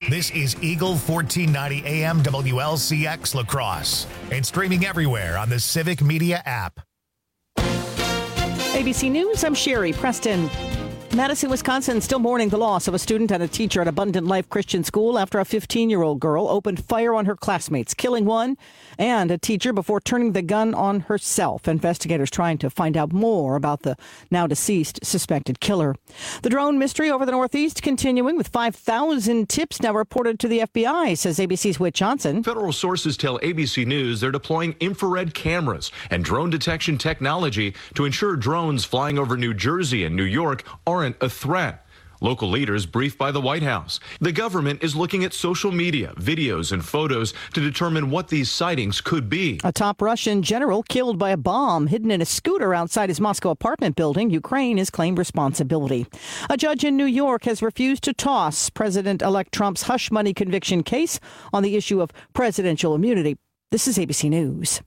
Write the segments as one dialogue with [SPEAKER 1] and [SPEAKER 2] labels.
[SPEAKER 1] This is Eagle 1490 AM WLCX La Crosse and streaming everywhere on the Civic Media app.
[SPEAKER 2] ABC News, I'm Sherry Preston. Madison, Wisconsin, still mourning the loss of a student and a teacher at Abundant Life Christian School after a 15-year-old girl opened fire on her classmates, killing one and a teacher before turning the gun on herself. Investigators trying to find out more about the now deceased suspected killer. The drone mystery over the Northeast continuing with 5,000 tips now reported to the FBI, says ABC's Whit Johnson.
[SPEAKER 3] Federal sources tell ABC News they're deploying infrared cameras and drone detection technology to ensure drones flying over New Jersey and New York aren't a threat. Local leaders briefed by the White House. The government is looking at social media, videos, and photos to determine what these sightings could be.
[SPEAKER 2] A top Russian general killed by a bomb hidden in a scooter outside his Moscow apartment building. Ukraine has claimed responsibility. A judge in New York has refused to toss President-elect Trump's hush money conviction case on the issue of presidential immunity. This is ABC News.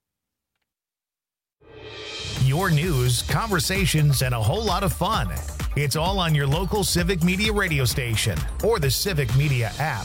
[SPEAKER 1] Your news, conversations, and a whole lot of fun. It's all on your local Civic Media radio station or the Civic Media app.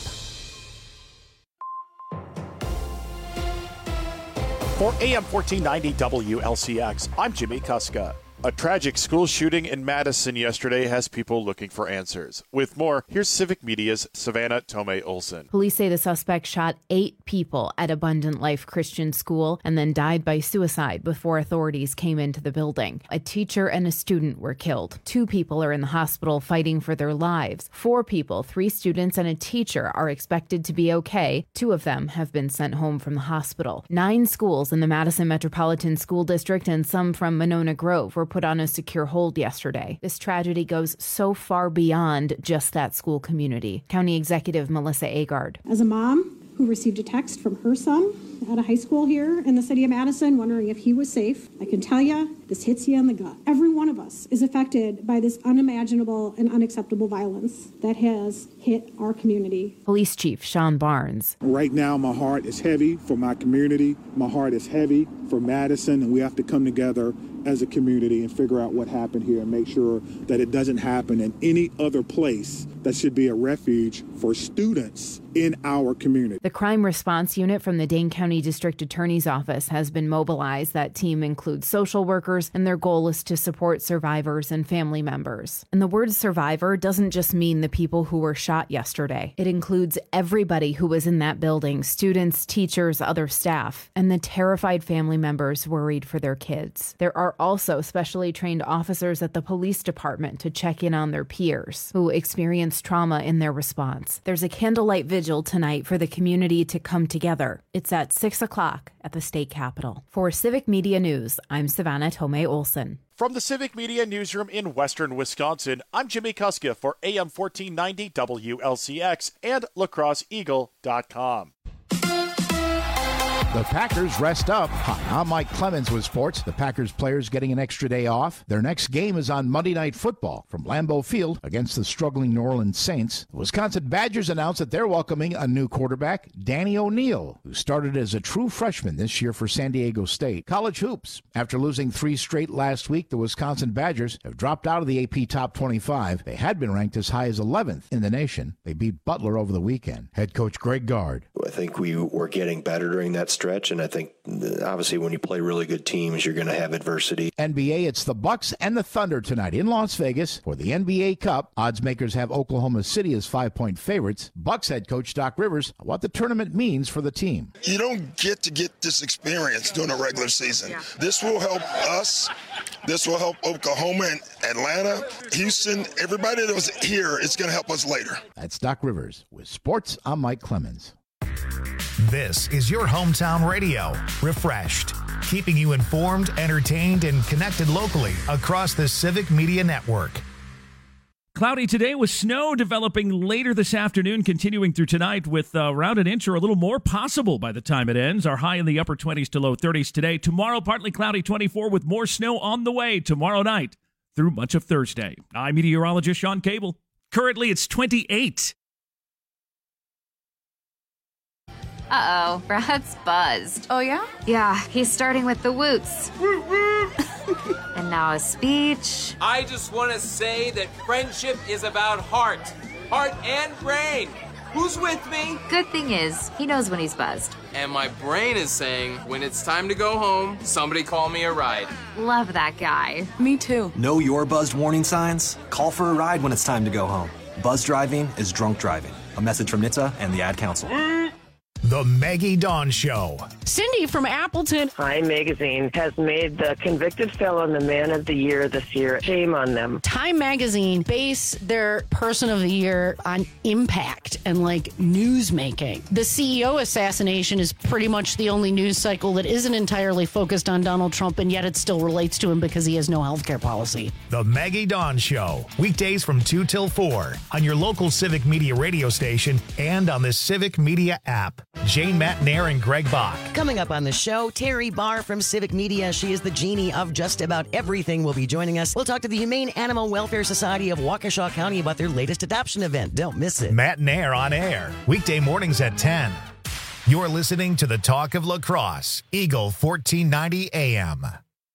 [SPEAKER 4] For AM 1490 WLCX, I'm Jimmy Kuska. A tragic school shooting in Madison yesterday has people looking for answers. With more, here's Civic Media's Savannah Tomei Olson.
[SPEAKER 5] Police say the suspect shot 8 people at Abundant Life Christian School and then died by suicide before authorities came into the building. A teacher and a student were killed. 2 people are in the hospital fighting for their lives. 4 people, 3 students and a teacher, are expected to be okay. 2 of them have been sent home from the hospital. 9 schools in the Madison Metropolitan School District and some from Monona Grove were put on a secure hold yesterday. This tragedy goes so far beyond just that school community. County Executive Melissa Agard.
[SPEAKER 6] As a mom who received a text from her son at a high school here in the city of Madison wondering if he was safe, I can tell you this hits you in the gut. Every one of us is affected by this unimaginable and unacceptable violence that has hit our community.
[SPEAKER 5] Police Chief Sean Barnes.
[SPEAKER 7] Right now, my heart is heavy for my community. My heart is heavy for Madison, and we have to come together as a community and figure out what happened here and make sure that it doesn't happen in any other place that should be a refuge for students in our community.
[SPEAKER 5] The crime response unit from the Dane County District Attorney's Office has been mobilized. That team includes social workers, and their goal is to support survivors and family members. And the word survivor doesn't just mean the people who were shot yesterday. It includes everybody who was in that building, students, teachers, other staff, and the terrified family members worried for their kids. There are also specially trained officers at the police department to check in on their peers who experienced trauma in their response. There's a candlelight vigil tonight for the community to come together. It's at 6 o'clock at the state capitol. For Civic Media News, I'm Savannah Tomei Olson.
[SPEAKER 4] From the Civic Media Newsroom in Western Wisconsin, I'm Jimmy Kuska for AM 1490 WLCX and lacrosseeagle.com.
[SPEAKER 8] The Packers rest up. Hi, I'm Mike Clemens with sports. The Packers players getting an extra day off. Their next game is on Monday Night Football from Lambeau Field against the struggling New Orleans Saints. The Wisconsin Badgers announced that they're welcoming a new quarterback, Danny O'Neal, who started as a true freshman this year for San Diego State. College hoops. After losing 3 straight last week, the Wisconsin Badgers have dropped out of the AP Top 25. They had been ranked as high as 11th in the nation. They beat Butler over the weekend. Head coach Greg Gard.
[SPEAKER 9] I think we were getting better during that stretch, and I think obviously when you play really good teams, you're going to have adversity.
[SPEAKER 8] NBA, it's the Bucks and the Thunder tonight in Las Vegas for the NBA Cup. Odds makers have Oklahoma City as 5-point favorites. Bucks head coach Doc Rivers, what the tournament means for the team.
[SPEAKER 10] You don't get this experience during a regular season. Yeah. This will help us. This will help Oklahoma and Atlanta, Houston, everybody that was here. It's going to help us later.
[SPEAKER 8] That's Doc Rivers. With sports, I'm Mike Clemens.
[SPEAKER 1] This is your hometown radio, refreshed, keeping you informed, entertained, and connected locally across the Civic Media Network.
[SPEAKER 11] Cloudy today with snow developing later this afternoon, continuing through tonight with around an inch or a little more possible by the time it ends. Our high in the upper 20s to low 30s today. Tomorrow, partly cloudy 24 with more snow on the way tomorrow night through much of Thursday. I'm meteorologist Sean Cable. Currently, it's 28.
[SPEAKER 12] Uh-oh, Brad's buzzed.
[SPEAKER 13] Oh, yeah?
[SPEAKER 12] Yeah, he's starting with the woots. And now a speech.
[SPEAKER 14] I just want to say that friendship is about heart and brain.
[SPEAKER 13] Who's with me?
[SPEAKER 12] Good thing is, he knows when he's buzzed.
[SPEAKER 13] And my brain is saying, when it's time to go home, somebody call me a ride.
[SPEAKER 12] Love that guy.
[SPEAKER 14] Me too.
[SPEAKER 15] Know your buzzed warning signs? Call for a ride when it's time to go home. Buzz driving is drunk driving. A message from NHTSA and the Ad Council.
[SPEAKER 1] The Maggie Dawn Show.
[SPEAKER 16] Cindy from Appleton.
[SPEAKER 17] Time Magazine has made the convicted felon the man of the year this year. Shame on them.
[SPEAKER 16] Time Magazine base their person of the year on impact and like news making. The CEO assassination is pretty much the only news cycle that isn't entirely focused on Donald Trump, and yet it still relates to him because he has no health care policy.
[SPEAKER 1] The Maggie Dawn Show. Weekdays from 2 till 4 on your local Civic Media radio station and on the Civic Media app. Jane Matnair and Greg Bach.
[SPEAKER 18] Coming up on the show, Terry Barr from Civic Media. She is the genie of just about everything. Will be joining us. We'll talk to the Humane Animal Welfare Society of Waukesha County about their latest adoption event. Don't miss it.
[SPEAKER 1] Matnair on air. Weekday mornings at 10. You're listening to the Talk of La Crosse, Eagle 1490 AM.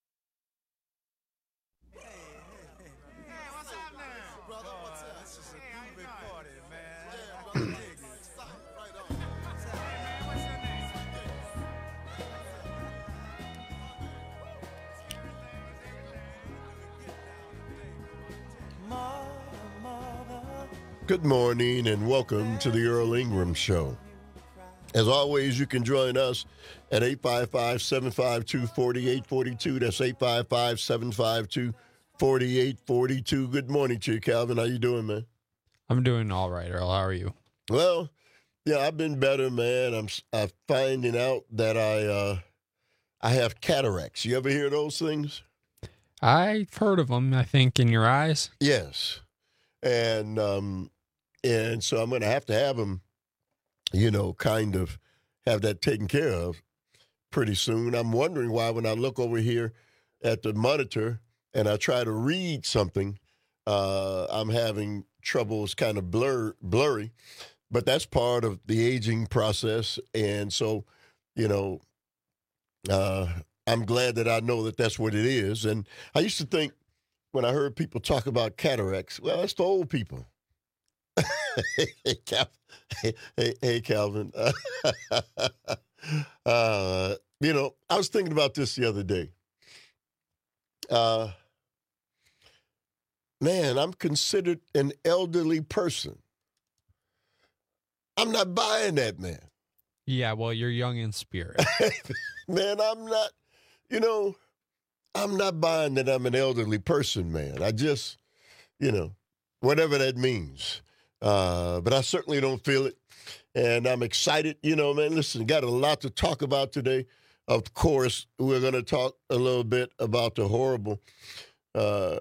[SPEAKER 19] Good morning and welcome to the Earl Ingram Show. As always, you can join us at 855-752-4842. That's 855-752-4842. Good morning to you, Calvin. How you doing, man?
[SPEAKER 20] I'm doing all right, Earl. How are you?
[SPEAKER 19] Well, yeah, I've been better, man. I'm finding out that I have cataracts. You ever hear those things?
[SPEAKER 20] I've heard of them, I think, in your eyes.
[SPEAKER 19] Yes. And so I'm going to have them, kind of have that taken care of pretty soon. I'm wondering why when I look over here at the monitor and I try to read something, I'm having troubles kind of blurry. But that's part of the aging process. And so, I'm glad that I know that that's what it is. And I used to think when I heard people talk about cataracts, well, that's the old people. Hey, Calvin. I was thinking about this the other day. Man, I'm considered an elderly person. I'm not buying that, man.
[SPEAKER 20] Yeah, well, you're young in spirit.
[SPEAKER 19] Man, I'm not, I'm not buying that I'm an elderly person, man. I just, whatever that means. But I certainly don't feel it. And I'm excited. Man, listen, got a lot to talk about today. Of course, we're going to talk a little bit about the horrible, a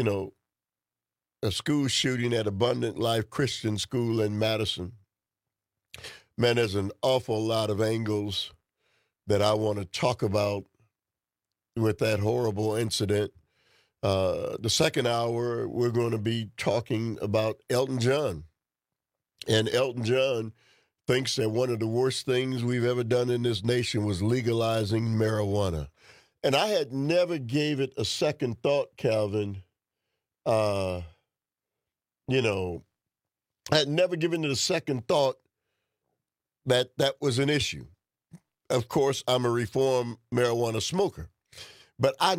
[SPEAKER 19] school shooting at Abundant Life Christian School in Madison. Man, there's an awful lot of angles that I want to talk about with that horrible incident. The second hour, we're going to be talking about Elton John. And Elton John thinks that one of the worst things we've ever done in this nation was legalizing marijuana. And I had never gave it a second thought, Calvin. I had never given it a second thought that was an issue. Of course, I'm a reformed marijuana smoker. But I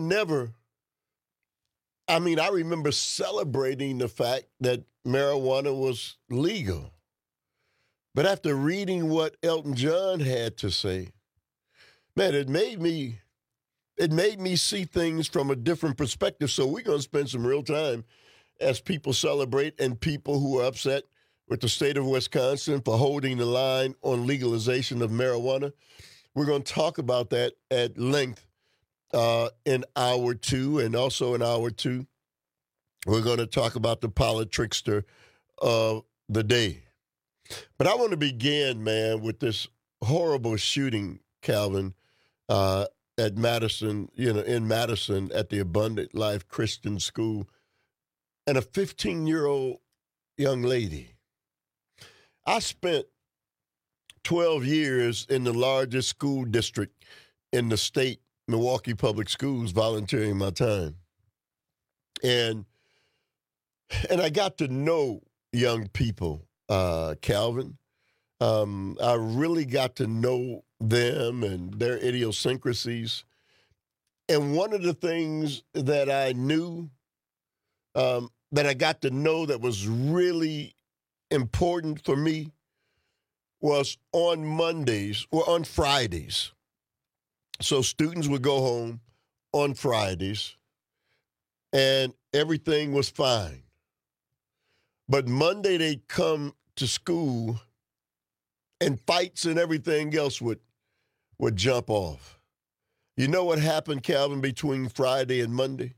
[SPEAKER 19] remember celebrating the fact that marijuana was legal. But after reading what Elton John had to say, man, it made me see things from a different perspective. So we're going to spend some real time as people celebrate and people who are upset with the state of Wisconsin for holding the line on legalization of marijuana. We're going to talk about that at length in hour 2, and also in hour 2, we're going to talk about the politrickster of the day. But I want to begin, man, with this horrible shooting, Calvin, at Madison, in Madison at the Abundant Life Christian School, and a 15-year-old young lady. I spent 12 years in the largest school district in the state, Milwaukee Public Schools, volunteering my time. And I got to know young people, Calvin. I really got to know them and their idiosyncrasies. And one of the things that I knew, that I got to know that was really important for me was on Mondays or on Fridays. So students would go home on Fridays and everything was fine. But Monday they'd come to school and fights and everything else would jump off. You know what happened, Calvin, between Friday and Monday?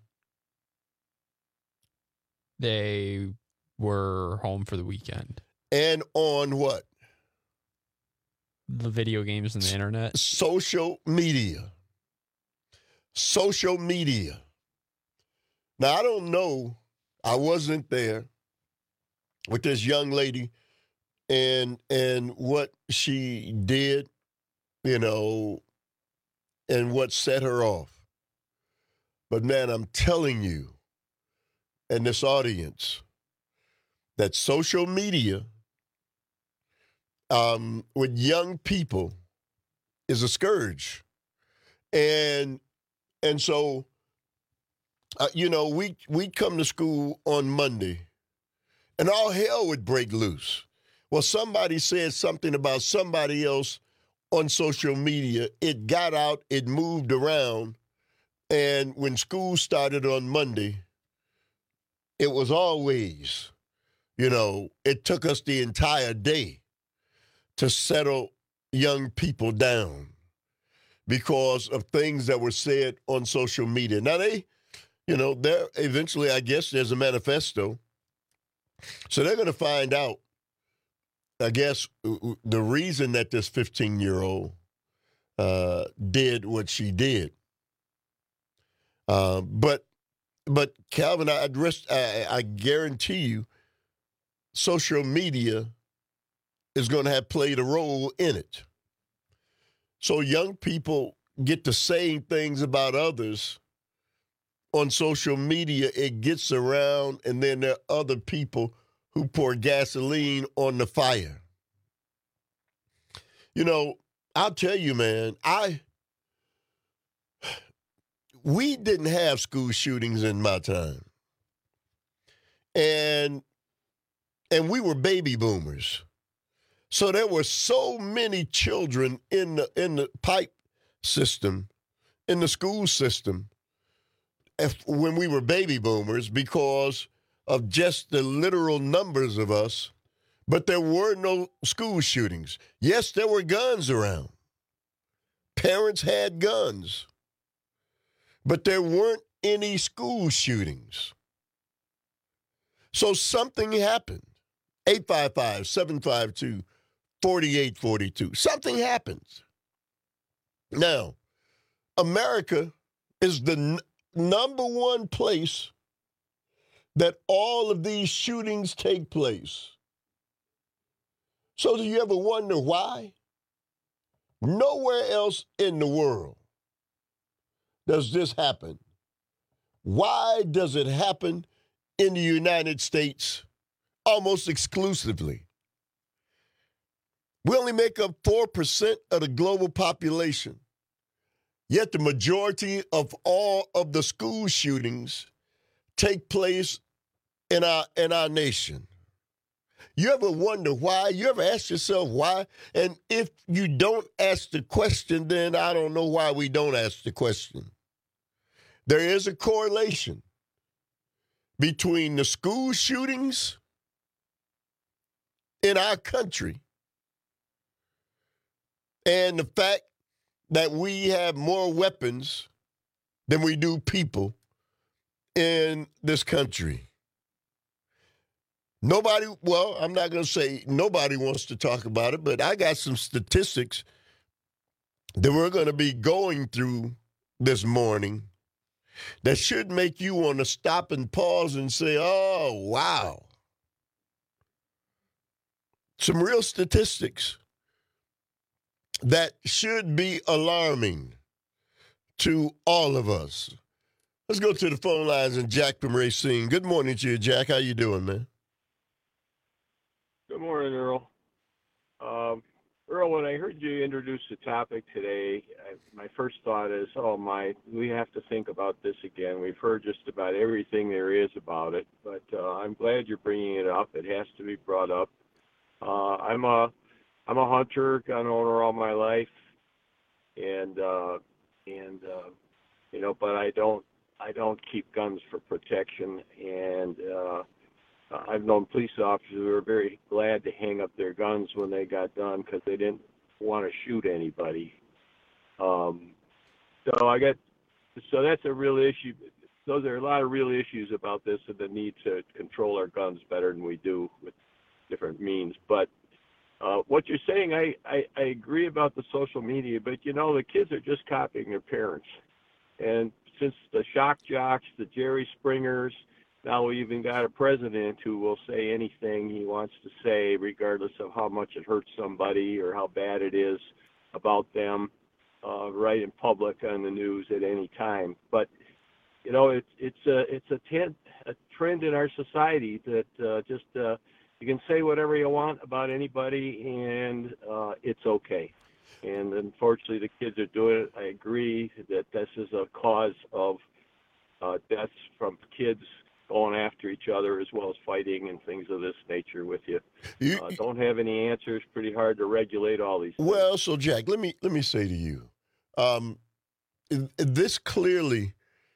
[SPEAKER 20] They were home for the weekend.
[SPEAKER 19] And on what?
[SPEAKER 20] The video games and the internet.
[SPEAKER 19] Social media. Social media. Now, I don't know. I wasn't there with this young lady and what she did, you know, and what set her off. But, man, I'm telling you and this audience that social media with young people is a scourge. And so, you know, we'd come to school on Monday and all hell would break loose. Well, somebody said something about somebody else on social media. It got out, it moved around, and when school started on Monday, it was always, you know, it took us the entire day to settle young people down because of things that were said on social media. Now, there eventually, I guess, there's a manifesto. So they're going to find out, I guess, the reason that this 15-year-old did what she did. But Calvin, I guarantee you, social media is going to have played a role in it. So young people get to saying things about others on social media. It gets around, and then there are other people who pour gasoline on the fire. You know, I'll tell you, man, we didn't have school shootings in my time. And we were baby boomers. So there were so many children in the pipe system, in the school system, when we were baby boomers because of just the literal numbers of us, but there were no school shootings. Yes, there were guns around. Parents had guns, but there weren't any school shootings. So something happened. 855-752-4842. Something happens. Now, America is the number one place that all of these shootings take place. So do you ever wonder why? Nowhere else in the world does this happen. Why does it happen in the United States almost exclusively? We only make up 4% of the global population, yet the majority of all of the school shootings take place in our nation. You ever wonder why? You ever ask yourself why? And if you don't ask the question, then I don't know why we don't ask the question. There is a correlation between the school shootings in our country and the fact that we have more weapons than we do people in this country. Nobody, well, I'm not going to say nobody wants to talk about it, but I got some statistics that we're going to be going through this morning that should make you want to stop and pause and say, oh, wow. Some real statistics that should be alarming to all of us. Let's go to the phone lines and Jack from Racine. Good morning to you, Jack. How you doing, man?
[SPEAKER 14] Good morning, Earl. Earl, when I heard you introduce the topic today, my first thought is, we have to think about this again. We've heard just about everything there is about it, but I'm glad you're bringing it up. It has to be brought up. I'm a hunter, gun owner all my life, and but I don't keep guns for protection, and I've known police officers who were very glad to hang up their guns when they got done because they didn't want to shoot anybody. So that's a real issue. Those are a lot of real issues about this and the need to control our guns better than we do with different means. But what you're saying, I agree about the social media, but the kids are just copying their parents. And since the shock jocks, the Jerry Springers, now we even got a president who will say anything he wants to say, regardless of how much it hurts somebody or how bad it is about them, right in public on the news at any time. But it's a trend in our society that you can say whatever you want about anybody, and it's okay. And unfortunately, the kids are doing it. I agree that this is a cause of deaths from kids going after each other as well as fighting and things of this nature with you. Don't have any answers. Pretty hard to regulate all these things.
[SPEAKER 19] Well, so Jack, let me say to you, this clearly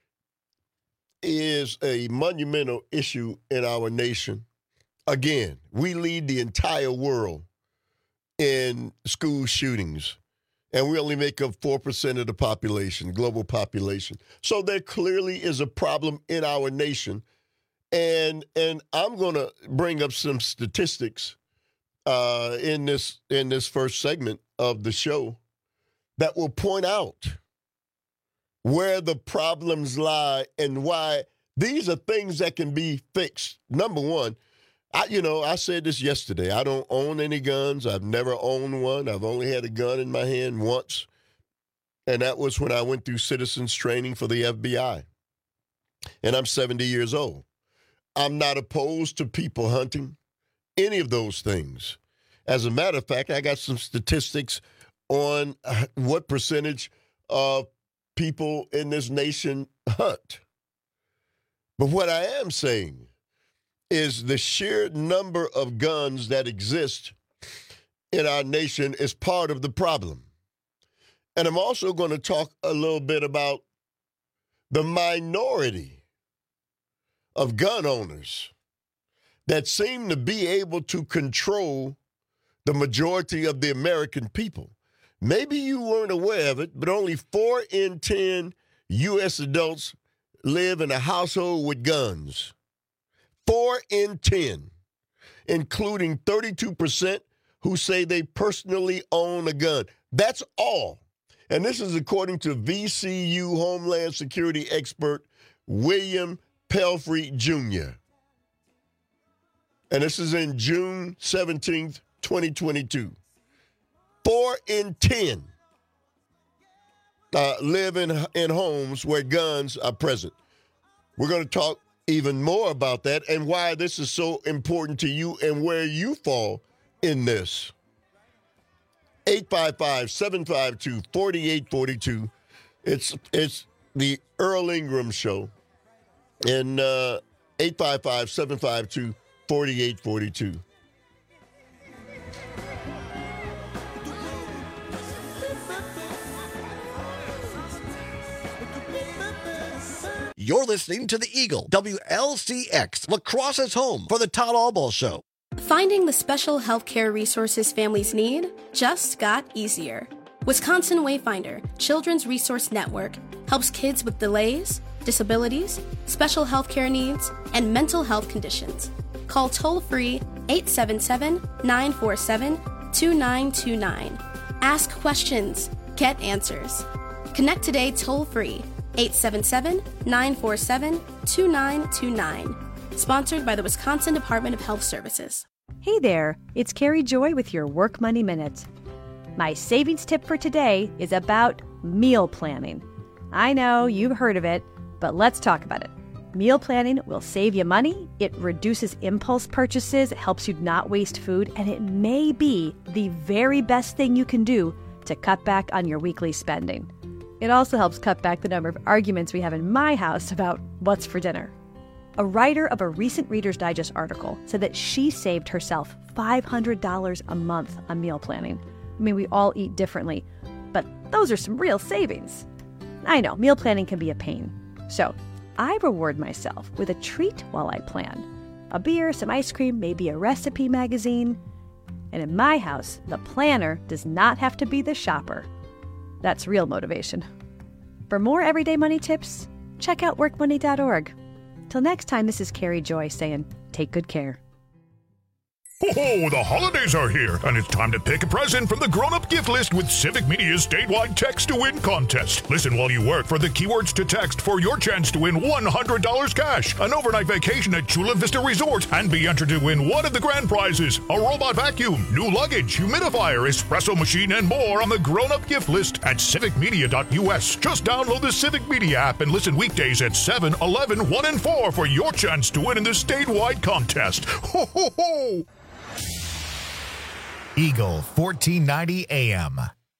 [SPEAKER 19] is a monumental issue in our nation. Again, we lead the entire world in school shootings, and we only make up 4% of the population, global population. So there clearly is a problem in our nation. And I'm going to bring up some statistics in this first segment of the show that will point out where the problems lie and why these are things that can be fixed. Number one, I said this yesterday. I don't own any guns. I've never owned one. I've only had a gun in my hand once, and that was when I went through citizens training for the FBI. And I'm 70 years old. I'm not opposed to people hunting, any of those things. As a matter of fact, I got some statistics on what percentage of people in this nation hunt. But what I am saying is the sheer number of guns that exist in our nation is part of the problem. And I'm also going to talk a little bit about the minority of gun owners that seem to be able to control the majority of the American people. Maybe you weren't aware of it, but only 4 in 10 U.S. adults live in a household with guns. 4 in 10, including 32% who say they personally own a gun. That's all. And this is according to VCU Homeland Security expert William Pelfrey Jr. And this is in June 17th, 2022. 4 in 10 live in homes where guns are present. We're going to talk even more about that and why this is so important to you and where you fall in this. 855-752-4842. It's the Earl Ingram Show. And 855-752-4842.
[SPEAKER 21] You're listening to The Eagle, WLCX, La Crosse's home for the Todd Albaugh Show.
[SPEAKER 22] Finding the special healthcare resources families need just got easier. Wisconsin Wayfinder Children's Resource Network helps kids with delays, disabilities, special healthcare needs, and mental health conditions. Call toll-free 877-947-2929. Ask questions. Get answers. Connect today toll-free 877-947-2929. Sponsored by the Wisconsin Department of Health Services.
[SPEAKER 23] Hey there, it's Carrie Joy with your Work Money Minute. My savings tip for today is about meal planning. I know you've heard of it, but let's talk about it. Meal planning will save you money, it reduces impulse purchases, it helps you not waste food, and it may be the very best thing you can do to cut back on your weekly spending. It also helps cut back the number of arguments we have in my house about what's for dinner. A writer of a recent Reader's Digest article said that she saved herself $500 a month on meal planning. I mean, we all eat differently, but those are some real savings. I know, meal planning can be a pain. So, I reward myself with a treat while I plan. A beer, some ice cream, maybe a recipe magazine. And in my house, the planner does not have to be the shopper. That's real motivation. For more everyday money tips, check out workmoney.org. Till next time, this is Carrie Joy saying, take good care.
[SPEAKER 2] Oh, the holidays are here, and it's time to pick a present from the grown-up gift list with Civic Media's statewide Text to Win contest. Listen while you work for the keywords to text for your chance to win $100 cash, an overnight vacation at Chula Vista Resort, and be entered to win one of the grand prizes, a robot vacuum, new luggage, humidifier, espresso machine, and more on the grown-up gift list at civicmedia.us. Just download the Civic Media app and listen weekdays at 7, 11, 1, and 4 for your chance to win in the statewide contest. Ho, ho, ho!
[SPEAKER 1] Eagle 1490 AM.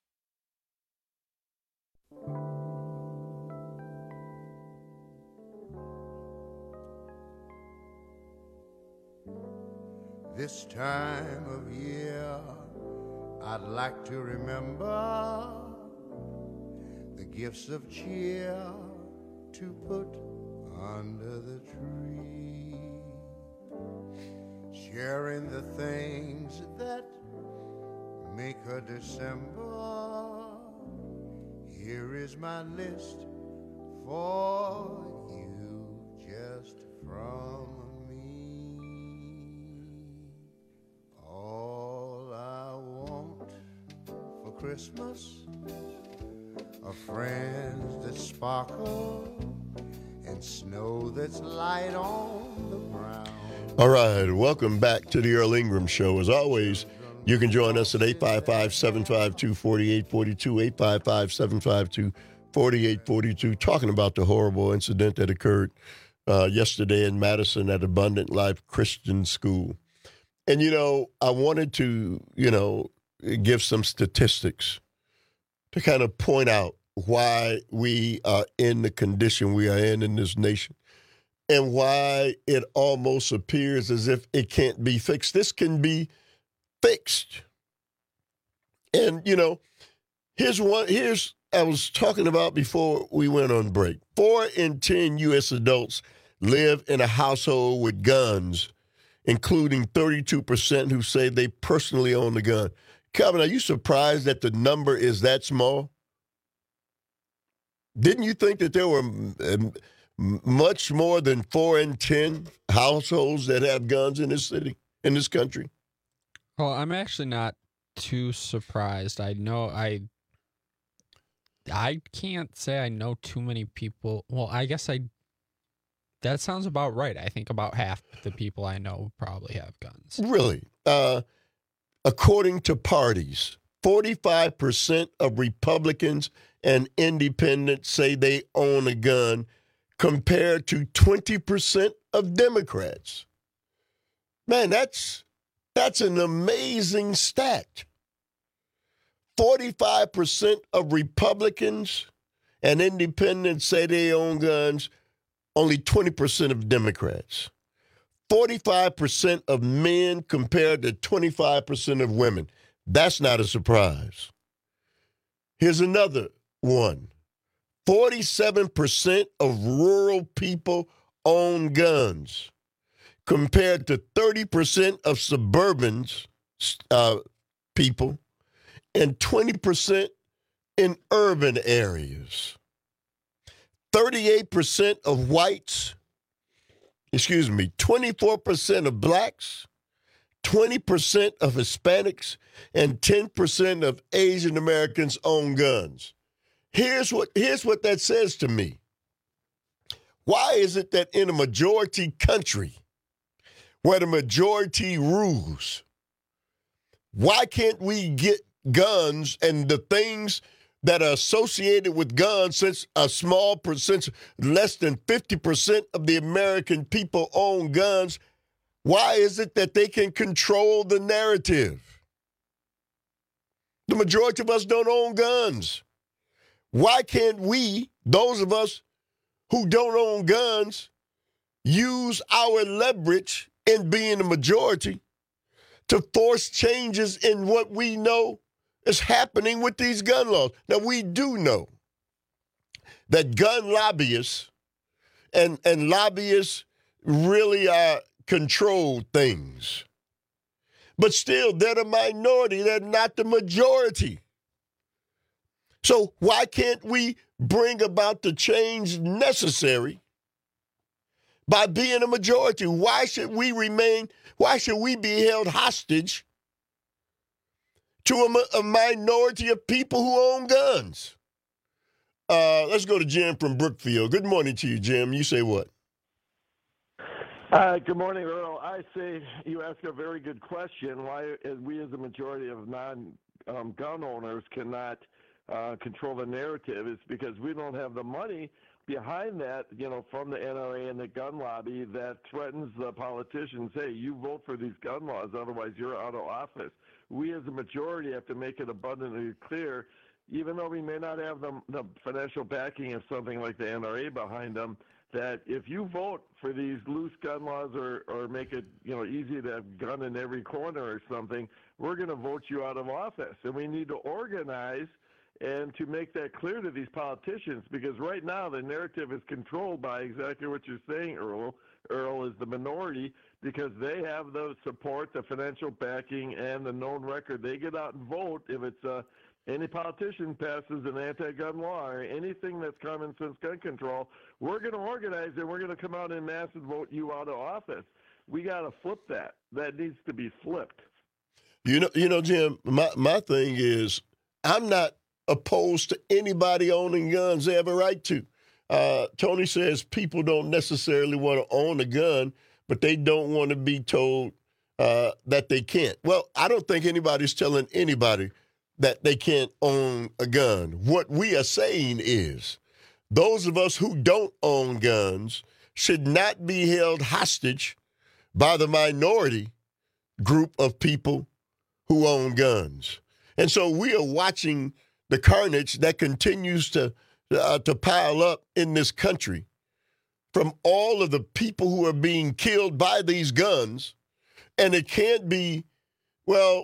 [SPEAKER 3] This time of year, I'd like to remember the gifts of cheer to put under the tree, sharing the things that make a December. Here is my list for you, just from me. All I want for Christmas are friends that sparkle and snow that's light on the ground.
[SPEAKER 19] All right, welcome back to the Earl Ingram Show. As always, you can join us at 855-752-4842, 855-752-4842, talking about the horrible incident that occurred yesterday in Madison at Abundant Life Christian School. And, I wanted to, give some statistics to kind of point out why we are in the condition we are in this nation and why it almost appears as if it can't be fixed. This can be fixed. And, here's I was talking about before we went on break. 4 in 10 U.S. adults live in a household with guns, including 32% who say they personally own a gun. Calvin, are you surprised that the number is that small? Didn't you think that there were much more than 4 in 10 households that have guns in this city, in this country?
[SPEAKER 20] Well, I'm actually not too surprised. I can't say I know too many people. Well, I guess that sounds about right. I think about half the people I know probably have guns.
[SPEAKER 19] Really? According to parties, 45% of Republicans and independents say they own a gun, compared to 20% of Democrats. Man, that's an amazing stat. 45% of Republicans and independents say they own guns, only 20% of Democrats. 45% of men compared to 25% of women. That's not a surprise. Here's another one. 47% of rural people own guns, compared to 30% of suburban people and 20% in urban areas. 38% of whites, 24% of blacks, 20% of Hispanics, and 10% of Asian Americans own guns. Here's what that says to me. Why is it that in a majority country, where the majority rules, why can't we get guns and the things that are associated with guns, since a small percentage, less than 50% of the American people own guns, why is it that they can control the narrative? The majority of us don't own guns. Why can't we, those of us who don't own guns, use our leverage in being the majority to force changes in what we know is happening with these gun laws? Now, we do know that gun lobbyists and lobbyists really are controlled things. But still, they're the minority. They're not the majority. So why can't we bring about the change necessary by being a majority? Why should we be held hostage to a minority of people who own guns? Let's go to Jim from Brookfield. Good morning to you, Jim. You say what?
[SPEAKER 5] Good morning, Earl. I say you ask a very good question. Why we as a majority of non-gun owners cannot control the narrative is because we don't have the money behind that, from the NRA and the gun lobby that threatens the politicians, hey, you vote for these gun laws, otherwise you're out of office. We as a majority have to make it abundantly clear, even though we may not have the financial backing of something like the NRA behind them, that if you vote for these loose gun laws or make it easy to have gun in every corner or something, we're going to vote you out of office. And we need to organize and to make that clear to these politicians, because right now the narrative is controlled by exactly what you're saying, Earl. Earl is the minority because they have the support, the financial backing, and the known record. They get out and vote if it's any politician passes an anti-gun law or anything that's common sense gun control. We're going to organize and we're going to come out in mass and vote you out of office. We got to flip that. That needs to be flipped.
[SPEAKER 19] You know, Jim, my thing is I'm not opposed to anybody owning guns. They have a right to. Tony says people don't necessarily want to own a gun, but they don't want to be told that they can't. Well, I don't think anybody's telling anybody that they can't own a gun. What we are saying is those of us who don't own guns should not be held hostage by the minority group of people who own guns. And so we are watching the carnage that continues to pile up in this country from all of the people who are being killed by these guns. And it can't be, well,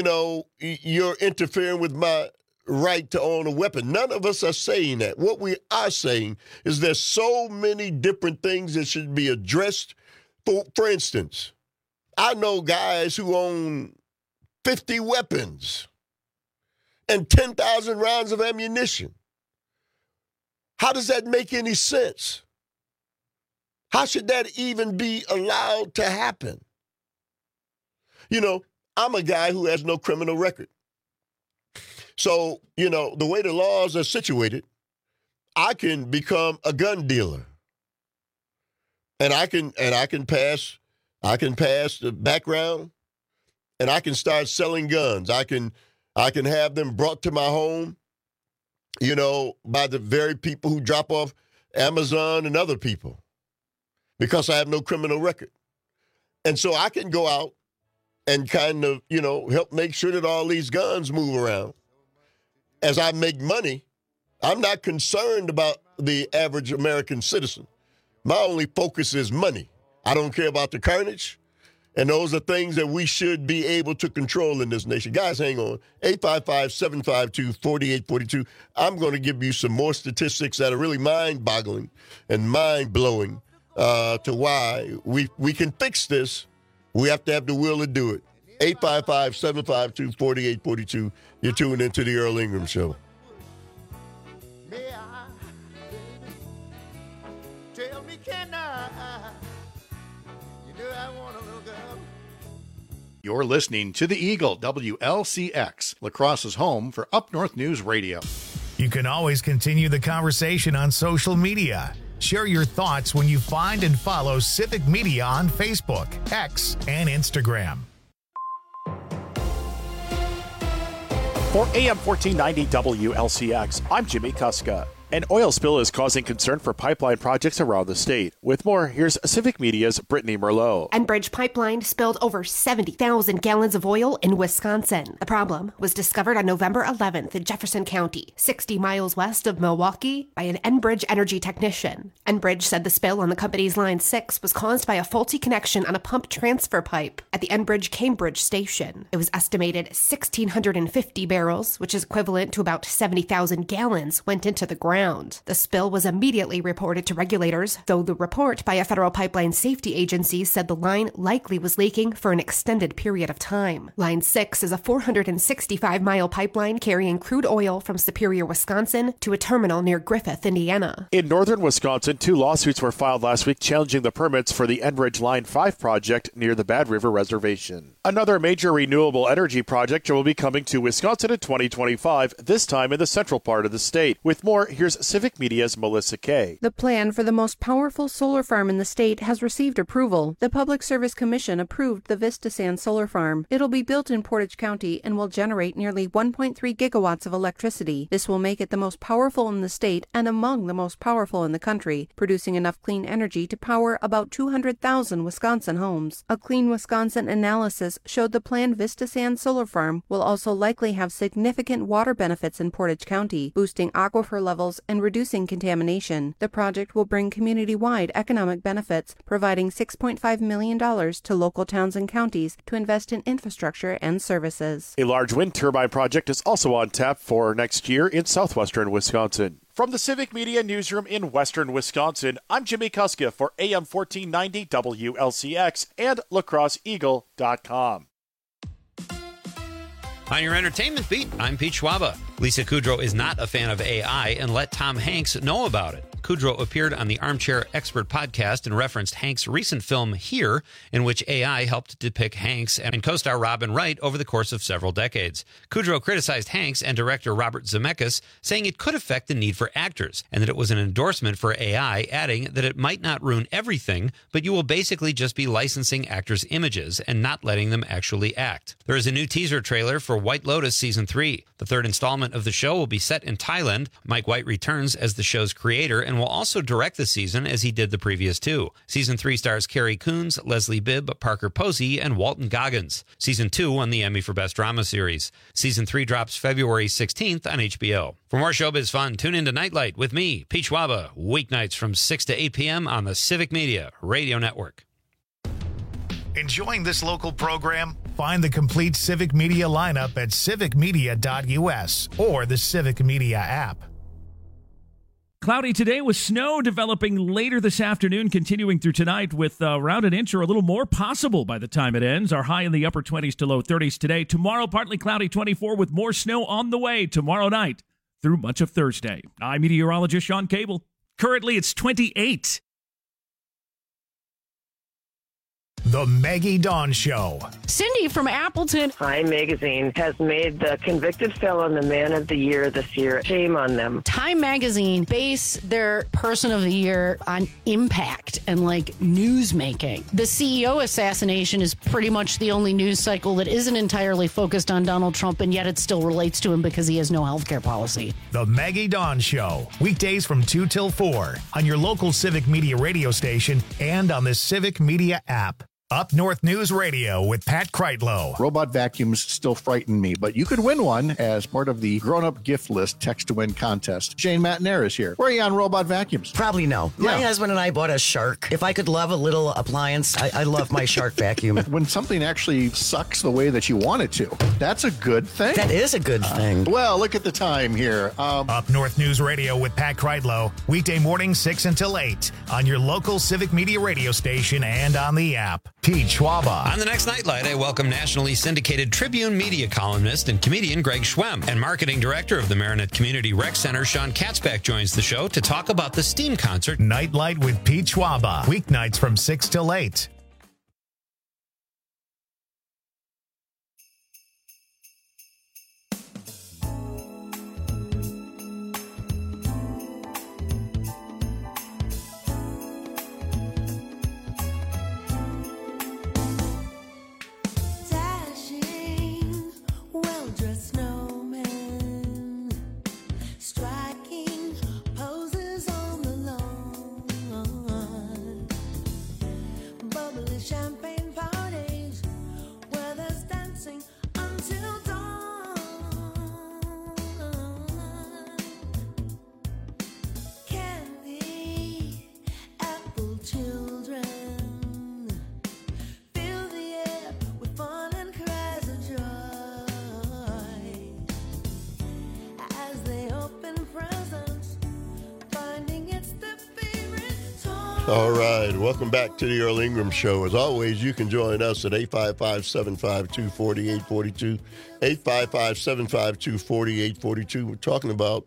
[SPEAKER 19] you're interfering with my right to own a weapon. None of us are saying that. What we are saying is there's so many different things that should be addressed. For instance, I know guys who own 50 weapons and 10,000 rounds of ammunition. How does that make any sense? How should that even be allowed to happen? I'm a guy who has no criminal record. So, the way the laws are situated, I can become a gun dealer. And I can pass the background, and I can start selling guns. I can have them brought to my home, by the very people who drop off Amazon and other people, because I have no criminal record. And so I can go out and kind of, help make sure that all these guns move around. As I make money, I'm not concerned about the average American citizen. My only focus is money. I don't care about the carnage. And those are things that we should be able to control in this nation. Guys, hang on. 855-752-4842. I'm going to give you some more statistics that are really mind-boggling and mind-blowing to why we can fix this. We have to have the will to do it. 855-752-4842. You're tuned into the Earl Ingram Show.
[SPEAKER 3] Tell me, can I? You know I want a little girl.
[SPEAKER 1] You're listening to The Eagle, WLCX, La Crosse's home for Up North News Radio. You can always continue the conversation on social media. Share your thoughts when you find and follow Civic Media on Facebook, X, and Instagram.
[SPEAKER 4] For AM 1490 WLCX, I'm Jimmy Kuska. An oil spill is causing concern for pipeline projects around the state. With more, here's Civic Media's Brittany Merlot.
[SPEAKER 6] Enbridge Pipeline spilled over 70,000 gallons of oil in Wisconsin. The problem was discovered on November 11th in Jefferson County, 60 miles west of Milwaukee, by an Enbridge energy technician. Enbridge said the spill on the company's Line 6 was caused by a faulty connection on a pump transfer pipe at the Enbridge Cambridge station. It was estimated 1,650 barrels, which is equivalent to about 70,000 gallons, went into the ground. The spill was immediately reported to regulators, though the report by a federal pipeline safety agency said the line likely was leaking for an extended period of time. Line 6 is a 465-mile pipeline carrying crude oil from Superior, Wisconsin to a terminal near Griffith, Indiana.
[SPEAKER 4] In northern Wisconsin, 2 lawsuits were filed last week challenging the permits for the Enbridge Line 5 project near the Bad River Reservation. Another major renewable energy project will be coming to Wisconsin in 2025, this time in the central part of the state. With more, here's Civic Media's Melissa Kay.
[SPEAKER 7] The plan for the most powerful solar farm in the state has received approval. The Public Service Commission approved the Vista Sand Solar Farm. It'll be built in Portage County and will generate nearly 1.3 gigawatts of electricity. This will make it the most powerful in the state and among the most powerful in the country, producing enough clean energy to power about 200,000 Wisconsin homes. A Clean Wisconsin analysis showed the planned Vista Sand Solar Farm will also likely have significant water benefits in Portage County, boosting aquifer levels and reducing contamination. The project will bring community-wide economic benefits, providing $6.5 million to local towns and counties to invest in infrastructure and services.
[SPEAKER 4] A large wind turbine project is also on tap for next year in southwestern Wisconsin. From the Civic Media Newsroom in western Wisconsin, I'm Jimmy Kuska for AM 1490 WLCX and lacrosseeagle.com.
[SPEAKER 24] On your entertainment beat, I'm Pete Schwaba. Lisa Kudrow is not a fan of AI and let Tom Hanks know about it. Kudrow appeared on the Armchair Expert podcast and referenced Hanks' recent film Here, in which AI helped depict Hanks and co-star Robin Wright over the course of several decades. Kudrow criticized Hanks and director Robert Zemeckis, saying it could affect the need for actors, and that it was an endorsement for AI, adding that it might not ruin everything, but you will basically just be licensing actors' images and not letting them actually act. There is a new teaser trailer for White Lotus Season 3. The third installment of the show will be set in Thailand. Mike White returns as the show's creator and will also direct the season as he did the previous 2. Season 3 stars Carrie Coons, Leslie Bibb, Parker Posey, and Walton Goggins. Season 2 won the Emmy for Best Drama Series. Season 3 drops February 16th on HBO. For more showbiz fun, tune into Nightlight with me, Pete Schwaba, weeknights from 6 to 8 p.m. on the Civic Media Radio Network.
[SPEAKER 1] Enjoying this local program? Find the complete Civic Media lineup at civicmedia.us or the Civic Media app.
[SPEAKER 11] Cloudy today with snow developing later this afternoon, continuing through tonight with around an inch or a little more possible by the time it ends. Our high in the upper 20s to low 30s today. Tomorrow, partly cloudy 24 with more snow on the way tomorrow night through much of Thursday. I'm meteorologist Sean Cable. Currently, it's 28.
[SPEAKER 1] The Maggie Dawn Show.
[SPEAKER 16] Cindy from Appleton.
[SPEAKER 17] Time Magazine has made the convicted felon the man of the year this year. Shame on them.
[SPEAKER 16] Time Magazine base their person of the year on impact and like news making. The CEO assassination is pretty much the only news cycle that isn't entirely focused on Donald Trump, and yet it still relates to him because he has no healthcare policy.
[SPEAKER 1] The Maggie Dawn Show. Weekdays from 2 till 4 on your local Civic Media radio station and on the Civic Media app. Up North News Radio with Pat Kreitlow.
[SPEAKER 8] Robot vacuums still frighten me, but you could win one as part of the grown-up gift list text-to-win contest. Shane Matnair is here. Where are you on robot vacuums?
[SPEAKER 18] Probably no.
[SPEAKER 8] Yeah.
[SPEAKER 18] My husband and I bought a Shark. If I could love a little appliance, I love my Shark vacuum.
[SPEAKER 8] When something actually sucks the way that you want it to, that's a good thing.
[SPEAKER 18] That is a good thing.
[SPEAKER 8] Well, look at the time here.
[SPEAKER 1] Up North News Radio with Pat Kreitlow. Weekday morning 6 until 8 on your local Civic Media radio station and on the app. Pete Schwaba.
[SPEAKER 24] On the next Nightlight, I welcome nationally syndicated Tribune media columnist and comedian Greg Schwemm. And marketing director of the Marinette Community Rec Center, Sean Katzbach, joins the show to talk about the STEAM concert.
[SPEAKER 1] Nightlight with Pete Schwaba. Weeknights from 6 till 8.
[SPEAKER 25] Dashing, well-dressed snowmen
[SPEAKER 19] All right. Welcome back to the Earl Ingram Show. As always, you can join us at 855-752-4842. 855-752-4842. We're talking about,